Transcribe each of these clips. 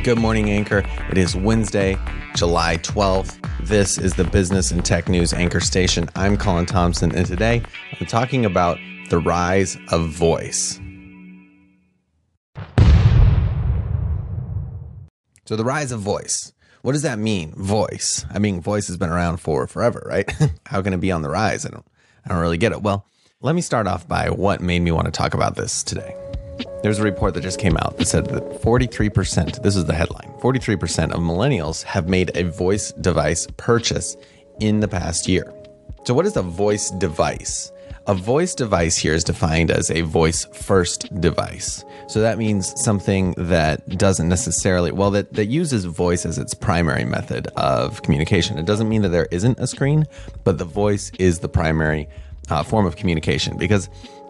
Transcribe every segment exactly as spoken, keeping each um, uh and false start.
Good morning, Anchor. It is Wednesday, July twelfth. This is the Business and Tech News Anchor Station. I'm Colin Thompson, and today I'm talking about the rise of voice. So the rise of voice. What does that mean? Voice. I mean, voice has been around for forever, right? How can it be on the rise? I don't, I don't really get it. Well, let me start off by what made me want to talk about this today. There's a report that just came out that said that forty-three percent, this is the headline, forty-three percent of millennials have made a voice device purchase in the past year. So what is a voice device? A voice device here is defined as a voice-first device. So that means something that doesn't necessarily, well, that, that uses voice as its primary method of communication. It doesn't mean that there isn't a screen, but the voice is the primary uh, form of communication. Because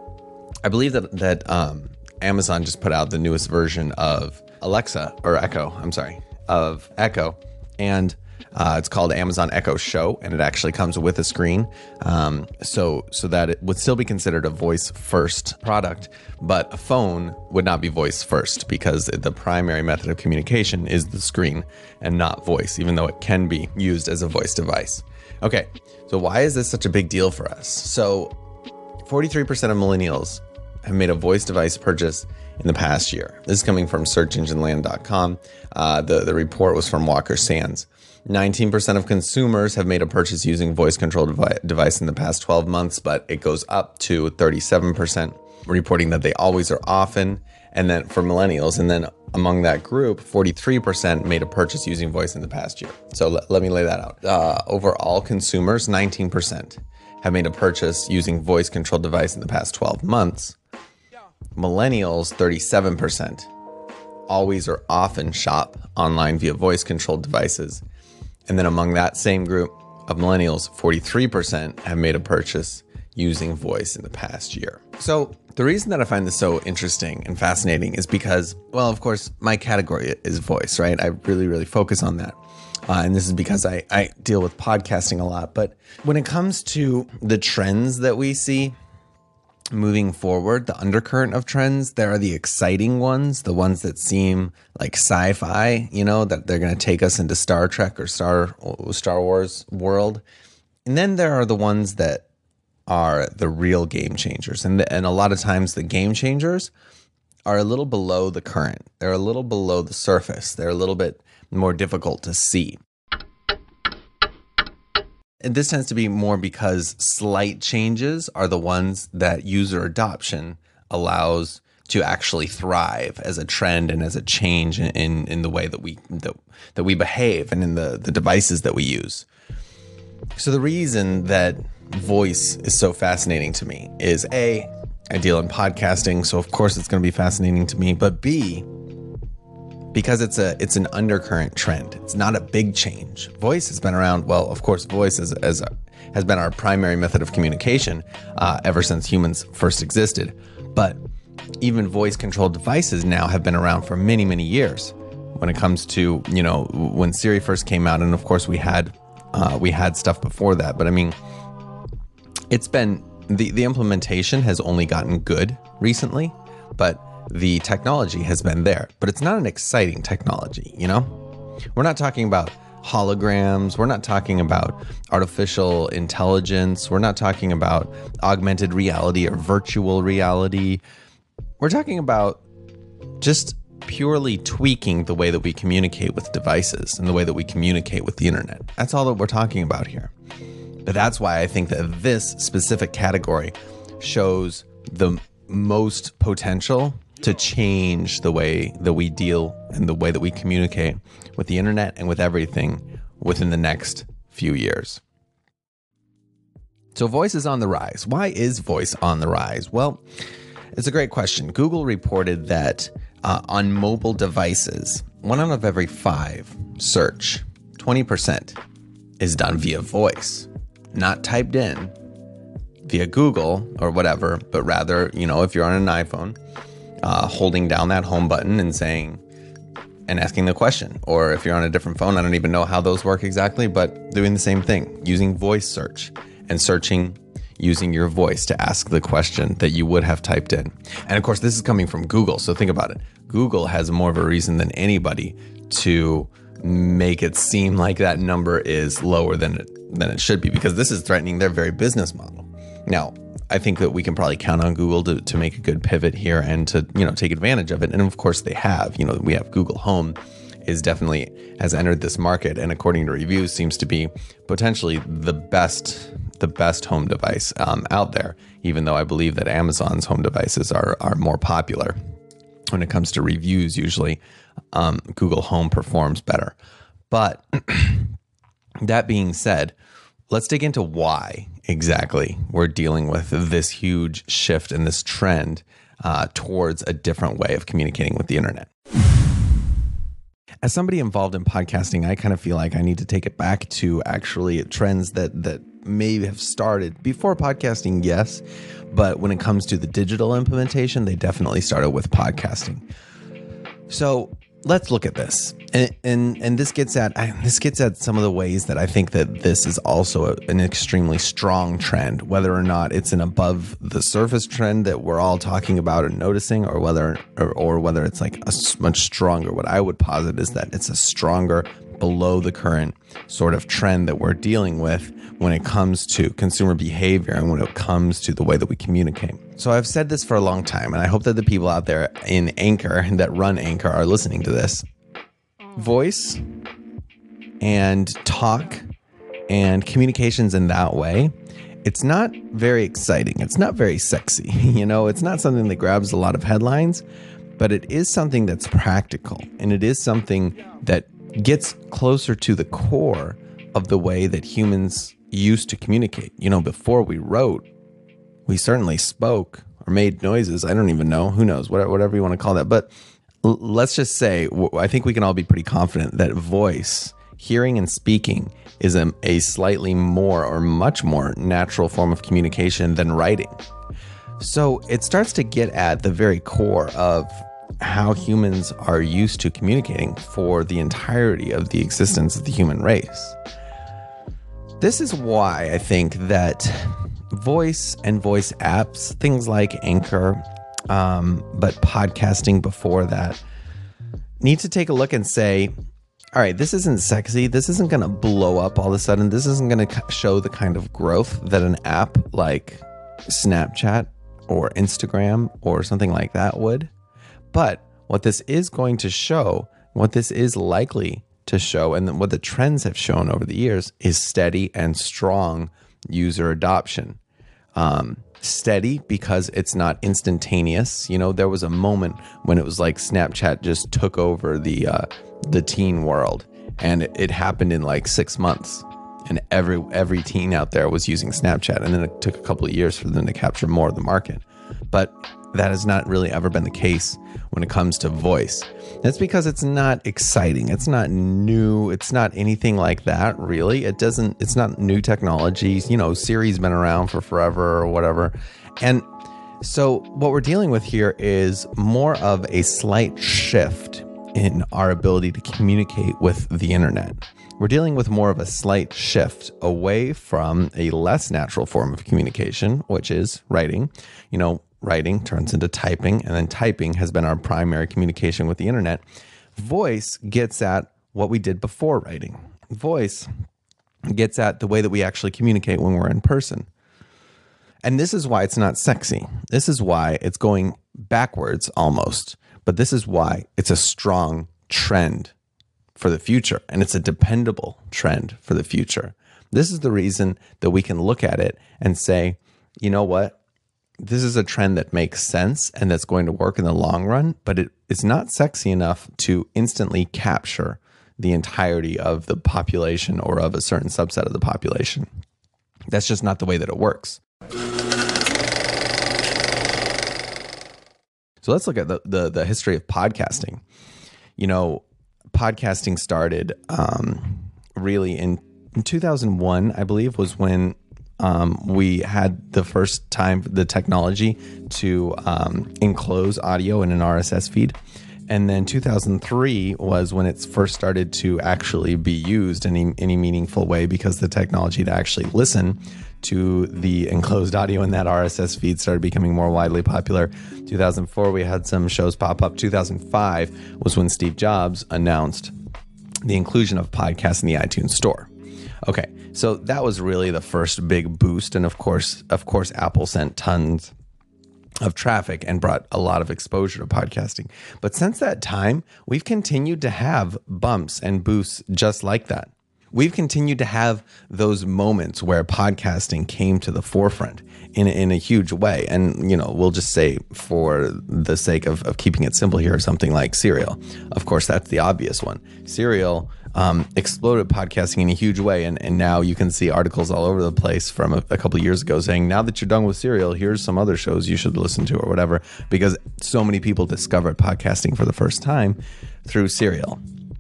I believe that, that um, Amazon just put out the newest version of Alexa, or Echo, I'm sorry, of Echo, and Uh, it's called Amazon Echo Show, and it actually comes with a screen, um, so so that it would still be considered a voice-first product, but a phone would not be voice-first because the primary method of communication is the screen and not voice, even though it can be used as a voice device. Okay, so why is this such a big deal for us? So forty-three percent of millennials have made a voice device purchase in the past year. This is coming from search engine land dot com. Uh, the, the report was from Walker Sands. nineteen percent of consumers have made a purchase using voice control devi- device in the past twelve months, but it goes up to thirty-seven percent, reporting that they always or often, and then for millennials, and then among that group, forty-three percent made a purchase using voice in the past year. So let, let me lay that out. Uh, overall, consumers, nineteen percent have made a purchase using voice control device in the past twelve months. Millennials, thirty-seven percent, always or often shop online via voice controlled devices. And then among that same group of millennials, forty-three percent have made a purchase using voice in the past year. So the reason that I find this so interesting and fascinating is because, well, of course, my category is voice, right? I really, really focus on that. Uh, and this is because I, I deal with podcasting a lot. But when it comes to the trends that we see moving forward, the undercurrent of trends, there are the exciting ones, the ones that seem like sci-fi, you know, that they're going to take us into Star Trek or Star Star Wars world. And then there are the ones that are the real game changers. And, the, and a lot of times the game changers are a little below the current. They're a little below the surface. They're a little bit more difficult to see. And this tends to be more because slight changes are the ones that user adoption allows to actually thrive as a trend and as a change in, in, in the way that we that, that we behave and in the, the devices that we use. So the reason that voice is so fascinating to me is A, I deal in podcasting, so of course it's going to be fascinating to me, but B, because it's a it's an undercurrent trend. It's not a big change. Voice has been around. Well, of course, voice is, as a, has been our primary method of communication uh, ever since humans first existed. But even voice-controlled devices now have been around for many, many years. When it comes to, you know, when Siri first came out, and of course we had uh, we had stuff before that. But I mean, it's been the the implementation has only gotten good recently, but the technology has been there, but it's not an exciting technology, you know? We're not talking about holograms. We're not talking about artificial intelligence. We're not talking about augmented reality or virtual reality. We're talking about just purely tweaking the way that we communicate with devices and the way that we communicate with the internet. That's all that we're talking about here. But that's why I think that this specific category shows the most potential to change the way that we deal and the way that we communicate with the internet and with everything within the next few years. So voice is on the rise. Why is voice on the rise? Well, it's a great question. Google reported that uh, on mobile devices, one out of every five search, twenty percent, is done via voice, not typed in via Google or whatever, but rather, you know, if you're on an iPhone, Uh, holding down that home button and saying, and asking the question. Or if you're on a different phone, I don't even know how those work exactly, but doing the same thing, using voice search and searching using your voice to ask the question that you would have typed in. And of course, this is coming from Google. So think about it. Google has more of a reason than anybody to make it seem like that number is lower than it, than it should be, because this is threatening their very business model. Now, I think that we can probably count on Google to, to make a good pivot here and to, you know, take advantage of it. And of course they have. You know, we have Google Home is definitely has entered this market, and according to reviews seems to be potentially the best the best home device um, out there, even though I believe that Amazon's home devices are are more popular. When it comes to reviews, usually um, Google Home performs better. But that being said, let's dig into why exactly we're dealing with this huge shift and this trend uh, towards a different way of communicating with the internet. As somebody involved in podcasting, I kind of feel like I need to take it back to actually trends that that may have started before podcasting, yes, but when it comes to the digital implementation, they definitely started with podcasting. So let's look at this, and and, and this gets at this gets at some of the ways that I think that this is also a, an extremely strong trend, whether or not it's an above the surface trend that we're all talking about and noticing, or whether or, or whether it's like a much stronger. What I would posit is that it's a stronger below the current sort of trend that we're dealing with when it comes to consumer behavior and when it comes to the way that we communicate. So I've said this for a long time, and I hope that the people out there in Anchor that run Anchor are listening to this. Voice and talk and communications in that way, it's not very exciting. It's not very sexy. You know, it's not something that grabs a lot of headlines, but it is something that's practical, and it is something that gets closer to the core of the way that humans used to communicate. You know, before we wrote, we certainly spoke or made noises. I don't even know. Who knows? Whatever, whatever you want to call that. But l- let's just say, w- I think we can all be pretty confident that voice, hearing and speaking, is a, a slightly more or much more natural form of communication than writing. So it starts to get at the very core of how humans are used to communicating for the entirety of the existence of the human race. This is why I think that voice and voice apps, things like Anchor, um, but podcasting before that, need to take a look and say, all right, this isn't sexy. This isn't going to blow up all of a sudden. This isn't going to show the kind of growth that an app like Snapchat or Instagram or something like that would. But what this is going to show, what this is likely to show, and what the trends have shown over the years, is steady and strong user adoption. Um, steady because it's not instantaneous. You know, there was a moment when it was like Snapchat just took over the uh, the teen world, and it, it happened in like six months. And every every teen out there was using Snapchat, and then it took a couple of years for them to capture more of the market. But that has not really ever been the case when it comes to voice. That's because it's not exciting. It's not new. It's not anything like that, really. It doesn't, it's not new technologies. You know, Siri's been around for forever or whatever. And so what we're dealing with here is more of a slight shift in our ability to communicate with the internet. We're dealing with more of a slight shift away from a less natural form of communication, which is writing. You know, writing turns into typing, and then typing has been our primary communication with the internet. Voice gets at what we did before writing. Voice gets at the way that we actually communicate when we're in person. And this is why it's not sexy. This is why it's going backwards almost. But this is why it's a strong trend for the future, and it's a dependable trend for the future. This is the reason that we can look at it and say, you know what? This is a trend that makes sense and that's going to work in the long run, but it is not sexy enough to instantly capture the entirety of the population or of a certain subset of the population. That's just not the way that it works. So let's look at the the, the history of podcasting. You know, podcasting started um, really in, in two thousand one, I believe, was when um, we had the first time the technology to um, enclose audio in an R S S feed. And then two thousand three was when it first started to actually be used in any, any meaningful way, because the technology to actually listen to the enclosed audio, and that R S S feed started becoming more widely popular. two thousand four, we had some shows pop up. two thousand five was when Steve Jobs announced the inclusion of podcasts in the iTunes store. Okay, so that was really the first big boost, and of course, of course, Apple sent tons of traffic and brought a lot of exposure to podcasting. But since that time, we've continued to have bumps and boosts just like that. We've continued to have those moments where podcasting came to the forefront in, in a huge way. And, you know, we'll just say for the sake of, of keeping it simple here, something like Serial. Of course, that's the obvious one. Serial um, exploded podcasting in a huge way. And, and now you can see articles all over the place from a, a couple of years ago saying, now that you're done with Serial, here's some other shows you should listen to or whatever, because so many people discovered podcasting for the first time through Serial.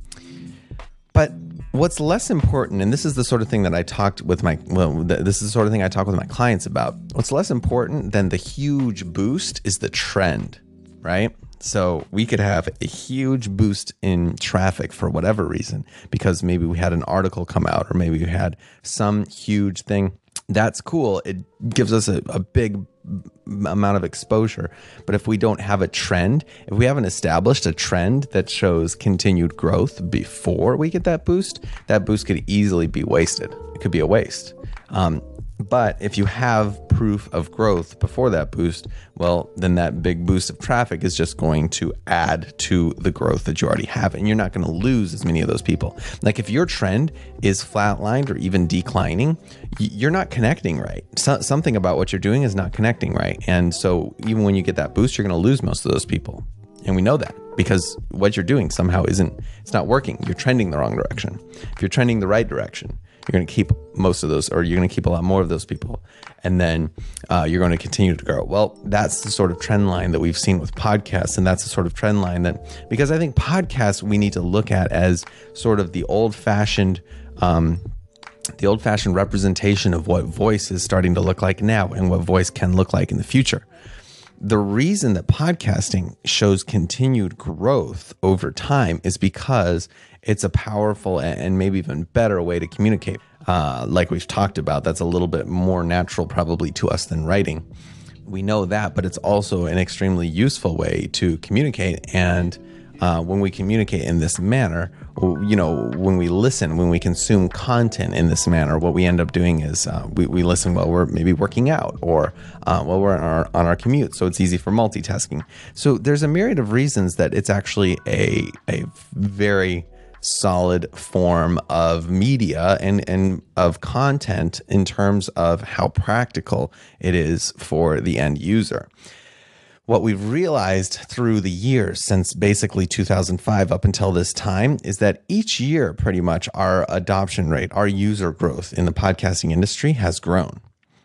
But what's less important, and this is the sort of thing that I talked with my, well, this is the sort of thing I talk with my clients about. What's less important than the huge boost is the trend, right? So we could have a huge boost in traffic for whatever reason, because maybe we had an article come out, or maybe we had some huge thing. That's cool. It gives us a, a big amount of exposure. But if we don't have a trend, if we haven't established a trend that shows continued growth before we get that boost, that boost could easily be wasted. It could be a waste. Um, but if you have proof of growth before that boost, well, then that big boost of traffic is just going to add to the growth that you already have, and you're not going to lose as many of those people. Like if your trend is flatlined or even declining, you're not connecting right. So, something about what you're doing is not connecting right. And so even when you get that boost, you're going to lose most of those people. And we know that because what you're doing somehow isn't, it's not working. You're trending the wrong direction. If you're trending the right direction, you're going to keep most of those, or you're going to keep a lot more of those people. And then uh, you're going to continue to grow. Well, that's the sort of trend line that we've seen with podcasts. And that's the sort of trend line that, because I think podcasts we need to look at as sort of the old fashioned, um, the old fashioned representation of what voice is starting to look like now and what voice can look like in the future. The reason that podcasting shows continued growth over time is because it's a powerful and maybe even better way to communicate. Uh, like we've talked about, that's a little bit more natural probably to us than writing. We know that, but it's also an extremely useful way to communicate. And uh, when we communicate in this manner, you know, when we listen, when we consume content in this manner, what we end up doing is uh, we, we listen while we're maybe working out or uh, while we're on our, on our commute. So it's easy for multitasking. So there's a myriad of reasons that it's actually a, a very solid form of media and, and of content in terms of how practical it is for the end user. What we've realized through the years since basically two thousand five up until this time is that each year, pretty much our adoption rate, our user growth in the podcasting industry has grown.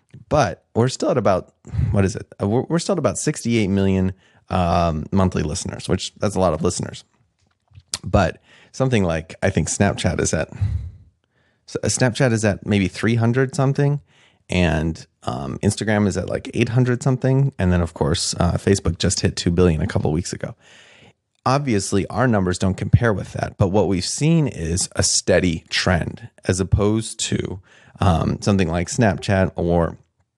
But we're still at about, what is it? We're, we're still at about sixty-eight million um, monthly listeners, which that's a lot of listeners. But something like, I think Snapchat is at, Snapchat is at maybe three hundred something. And um, Instagram is at like eight hundred something. And then, of course, uh, Facebook just hit two billion a couple of weeks ago. Obviously, our numbers don't compare with that. But what we've seen is a steady trend as opposed to um, something like Snapchat or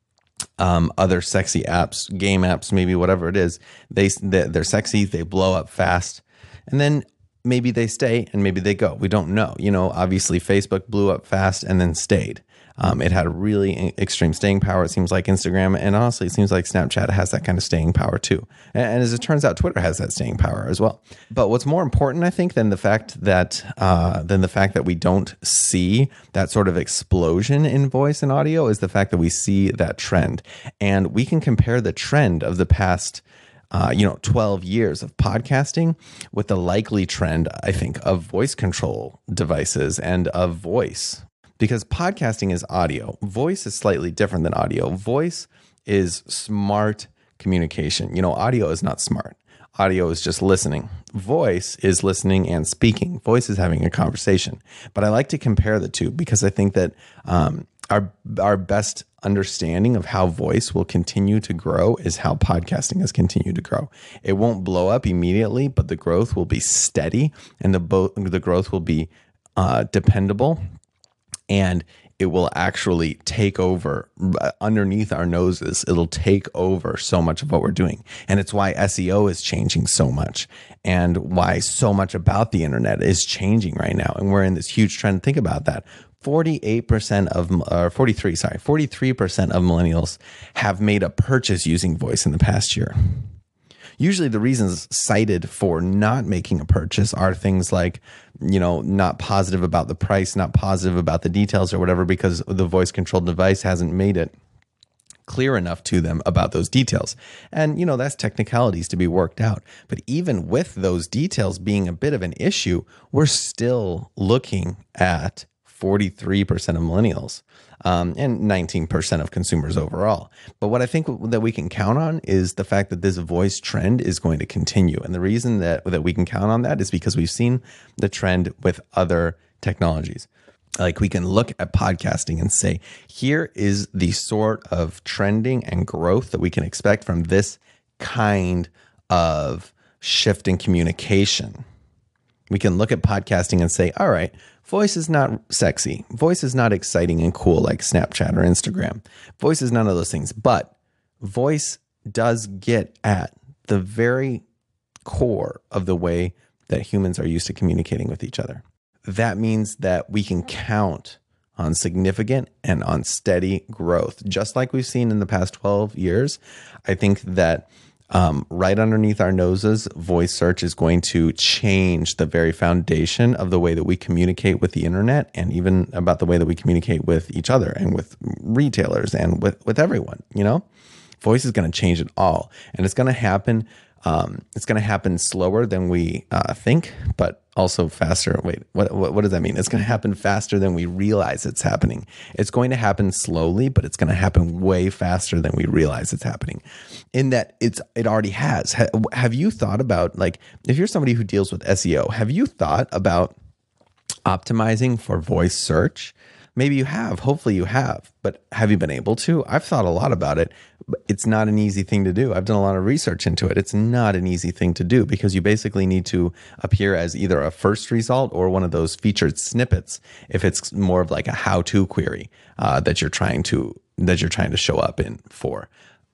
um, other sexy apps, game apps, maybe whatever it is. They, they're sexy. They blow up fast. And then maybe they stay and maybe they go. We don't know. You know, obviously, Facebook blew up fast and then stayed. Um, it had a really extreme staying power, it seems like Instagram. And honestly, it seems like Snapchat has that kind of staying power too. And, and as it turns out, Twitter has that staying power as well. But what's more important, I think, than the fact that uh, than the fact that we don't see that sort of explosion in voice and audio is the fact that we see that trend. And we can compare the trend of the past Uh, you know, twelve years of podcasting with the likely trend, I think, of voice control devices and of voice. Because podcasting is audio. Voice is slightly different than audio. Voice is smart communication. You know, audio is not smart. Audio is just listening. Voice is listening and speaking. Voice is having a conversation. But I like to compare the two because I think that um, our our best understanding of how voice will continue to grow is how podcasting has continued to grow. It won't blow up immediately, but the growth will be steady and the bo- the growth will be uh, dependable. And it will actually take over underneath our noses. It'll take over so much of what we're doing. And it's why S E O is changing so much, and why so much about the internet is changing right now. And we're in this huge trend. Think about that. forty-eight percent of, or forty-three, sorry, forty-three percent of millennials have made a purchase using voice in the past year. Usually the reasons cited for not making a purchase are things like, you know, not positive about the price, not positive about the details or whatever, because the voice controlled device hasn't made it clear enough to them about those details. And, you know, that's technicalities to be worked out. But even with those details being a bit of an issue, we're still looking at forty-three percent of millennials um, and nineteen percent of consumers overall. But what I think that we can count on is the fact that this voice trend is going to continue. And the reason that, that we can count on that is because we've seen the trend with other technologies. Like we can look at podcasting and say, here is the sort of trending and growth that we can expect from this kind of shift in communication. We can look at podcasting and say, all right, voice is not sexy. Voice is not exciting and cool like Snapchat or Instagram. Voice is none of those things. But voice does get at the very core of the way that humans are used to communicating with each other. That means that we can count on significant and on steady growth. Just like we've seen in the past twelve years, I think that Um, right underneath our noses, voice search is going to change the very foundation of the way that we communicate with the internet, and even about the way that we communicate with each other and with retailers and with, with everyone. You know, voice is going to change it all, and it's going to happen. Um, it's going to happen slower than we uh, think, but also faster. Wait, what, what, what does that mean? It's going to happen faster than we realize it's happening. It's going to happen slowly, but it's going to happen way faster than we realize it's happening. In that it's, it already has. Ha, have you thought about, like, if you're somebody who deals with S E O, have you thought about optimizing for voice search? Maybe you have, hopefully you have, but have you been able to? I've thought a lot about it, but it's not an easy thing to do. I've done a lot of research into it. It's not an easy thing to do because you basically need to appear as either a first result or one of those featured snippets if it's more of like a how-to query uh, that you're trying to that you're trying to show up in for.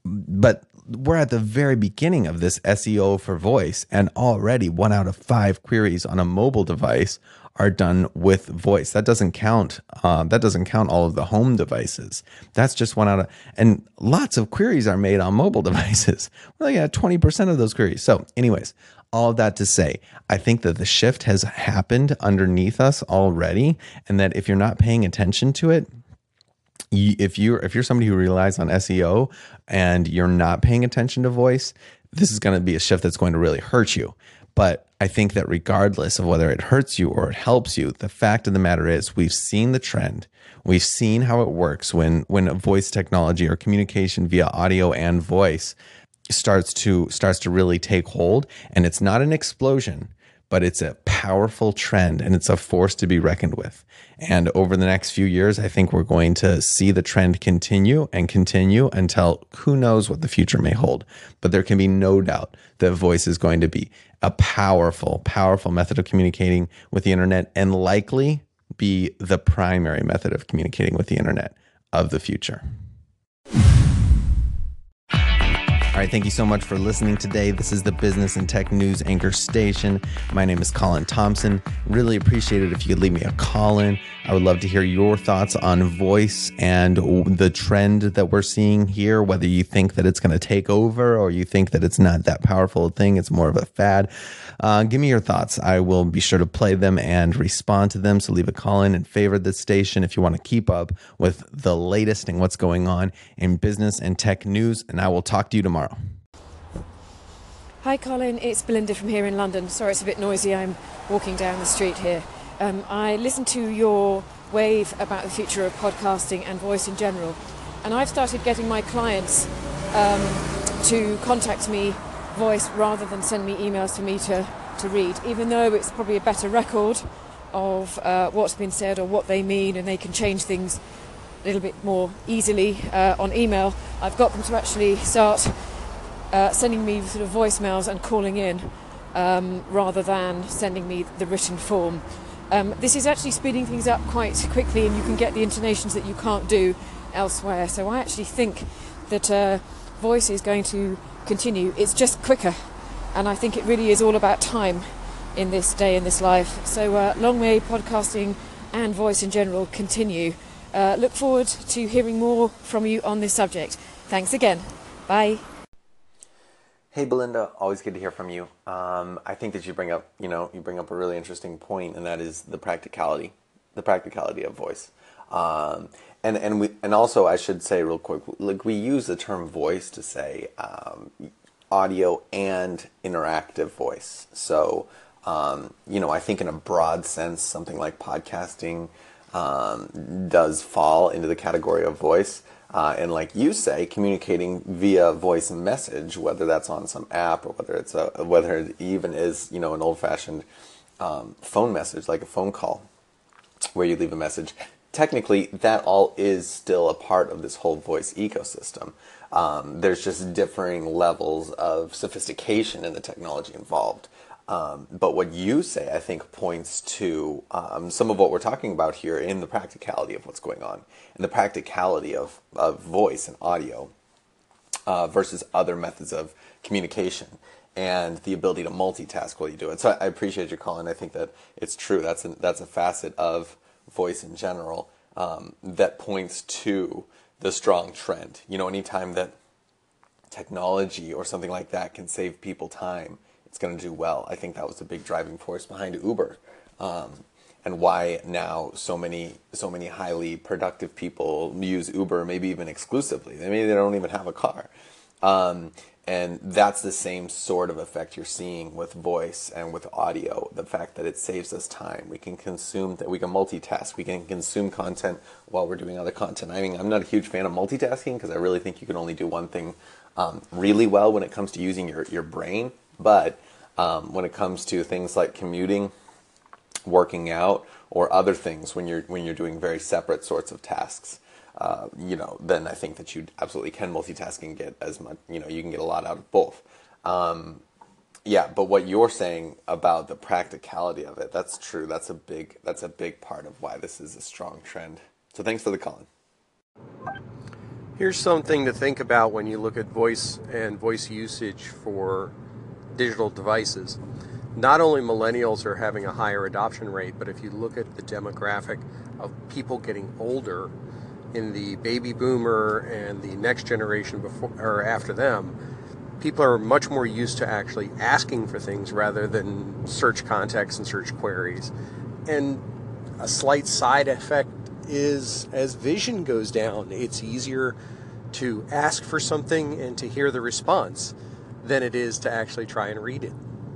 But we're at the very beginning of this S E O for voice, and already one out of five queries on a mobile device are done with voice. That doesn't count. Uh, that doesn't count all of the home devices. That's just one out of, and lots of queries are made on mobile devices. Well, yeah, twenty percent of those queries. So, anyways, all of that to say, I think that the shift has happened underneath us already, and that if you're not paying attention to it, if you're if you're somebody who relies on S E O and you're not paying attention to voice, this is going to be a shift that's going to really hurt you. But I think that regardless of whether it hurts you or it helps you, the fact of the matter is we've seen the trend. We've seen how it works when when voice technology or communication via audio and voice starts to starts to really take hold. And it's not an explosion, but it's a powerful trend, and it's a force to be reckoned with. And over the next few years, I think we're going to see the trend continue and continue until who knows what the future may hold. But there can be no doubt that voice is going to be a powerful, powerful method of communicating with the internet, and likely be the primary method of communicating with the internet of the future. All right, thank you so much for listening today. This is the Business and Tech News Anchor Station. My name is Colin Thompson. Really appreciate it if you could leave me a call in. I would love to hear your thoughts on voice and the trend that we're seeing here, whether you think that it's going to take over or you think that it's not that powerful a thing, it's more of a fad. Uh, give me your thoughts. I will be sure to play them and respond to them. So leave a call in and favorite this station if you want to keep up with the latest and what's going on in business and tech news. And I will talk to you tomorrow. Hi Colin, it's Belinda from here in London. Sorry it's a bit noisy, I'm walking down the street here. Um, I listened to your wave about the future of podcasting and voice in general, and I've started getting my clients um, to contact me voice rather than send me emails for me to, to read, even though it's probably a better record of uh, what's been said or what they mean, and they can change things a little bit more easily uh, on email. I've got them to actually start Uh, sending me sort of voicemails and calling in um, rather than sending me the written form. Um, this is actually speeding things up quite quickly, and you can get the intonations that you can't do elsewhere. So I actually think that uh, voice is going to continue. It's just quicker, and I think it really is all about time in this day, in this life. So uh, long may podcasting and voice in general continue. Uh, look forward to hearing more from you on this subject. Thanks again. Bye. Hey Belinda, always good to hear from you. Um, I think that you bring up, you know, you bring up a really interesting point, and that is the practicality, the practicality of voice. Um, and and we and also I should say real quick, like we use the term voice to say um, audio and interactive voice. So um, you know, I think in a broad sense, something like podcasting um, does fall into the category of voice. Uh, and like you say, communicating via voice message, whether that's on some app or whether it's a, whether it even is, you know, an old-fashioned um, phone message, like a phone call, where you leave a message. Technically, that all is still a part of this whole voice ecosystem. Um, there's just differing levels of sophistication in the technology involved. Um, but what you say, I think, points to um, some of what we're talking about here in the practicality of what's going on, and the practicality of, of voice and audio uh, versus other methods of communication, and the ability to multitask while you do it. So I, I appreciate your call, and I think that it's true. That's a, that's a facet of voice in general um, that points to the strong trend. You know, anytime that technology or something like that can save people time, it's going to do well. I think that was the big driving force behind Uber, um, and why now so many so many highly productive people use Uber, maybe even exclusively. Maybe they don't even have a car, um, and that's the same sort of effect you're seeing with voice and with audio. The fact that it saves us time. We can consume that. We can multitask. We can consume content while we're doing other content. I mean, I'm not a huge fan of multitasking because I really think you can only do one thing um, really well when it comes to using your your brain. But um, when it comes to things like commuting, working out, or other things, when you're when you're doing very separate sorts of tasks, uh, you know, then I think that you absolutely can multitask and get as much. You know, you can get a lot out of both. Um, yeah, but what you're saying about the practicality of it, that's true. That's a big that's a big part of why this is a strong trend. So thanks for the call. Here's something to think about when you look at voice and voice usage for digital devices. Not only millennials are having a higher adoption rate, but if you look at the demographic of people getting older in the baby boomer and the next generation before or after them, people are much more used to actually asking for things rather than search context and search queries. And a slight side effect is as vision goes down, it's easier to ask for something and to hear the response than it is to actually try and read it.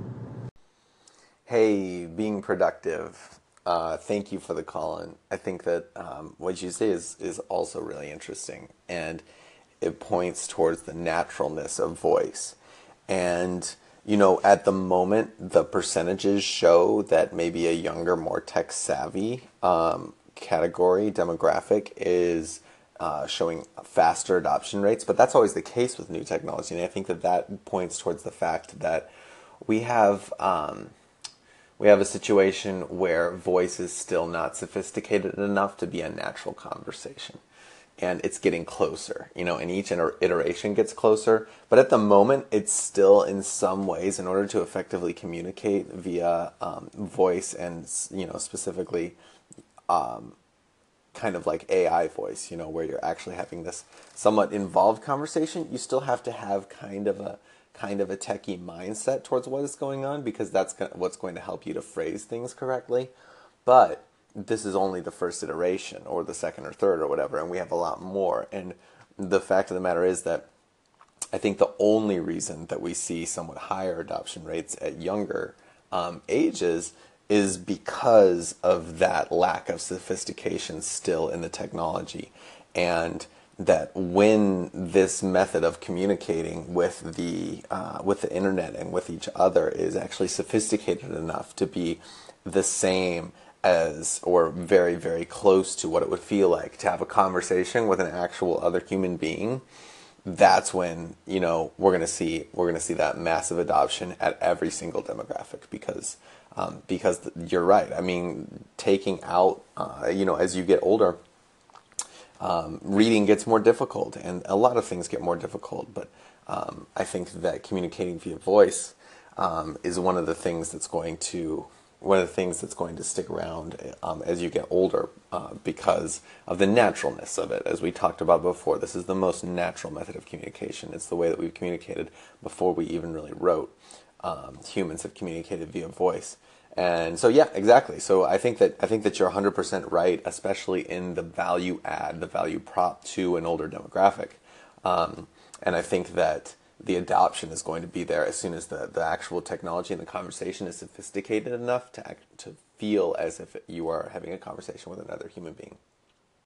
Hey, being productive. Uh, thank you for the call. And I think that um, what you say is, is also really interesting. And it points towards the naturalness of voice. And, you know, at the moment, the percentages show that maybe a younger, more tech-savvy um, category, demographic, is uh, showing faster adoption rates. But that's always the case with new technology. And I think that that points towards the fact that we have... Um, We have a situation where voice is still not sophisticated enough to be a natural conversation. And it's getting closer, you know, and each iteration gets closer. But at the moment, it's still in some ways, in order to effectively communicate via um, voice and, you know, specifically um, kind of like A I voice, you know, where you're actually having this somewhat involved conversation, you still have to have kind of a kind of a techie mindset towards what is going on, because that's what's going to help you to phrase things correctly. But this is only the first iteration or the second or third or whatever, and we have a lot more. And the fact of the matter is that I think the only reason that we see somewhat higher adoption rates at younger um, ages is because of that lack of sophistication still in the technology. And that when this method of communicating with the uh, with the internet and with each other is actually sophisticated enough to be the same as, or very, very close to what it would feel like to have a conversation with an actual other human being, that's when, you know, we're gonna see we're gonna see that massive adoption at every single demographic, because Um, because th- you're right. I mean, taking out, uh, you know, as you get older, um, reading gets more difficult, and a lot of things get more difficult. But um, I think that communicating via voice um, is one of the things that's going to one of the things that's going to stick around um, as you get older, uh, because of the naturalness of it. As we talked about before, this is the most natural method of communication. It's the way that we've communicated before we even really wrote. Um, humans have communicated via voice. And so, yeah, exactly. So I think that I think that you're one hundred percent right, especially in the value add, the value prop to an older demographic. Um, and I think that the adoption is going to be there as soon as the, the actual technology and the conversation is sophisticated enough to act, to feel as if you are having a conversation with another human being.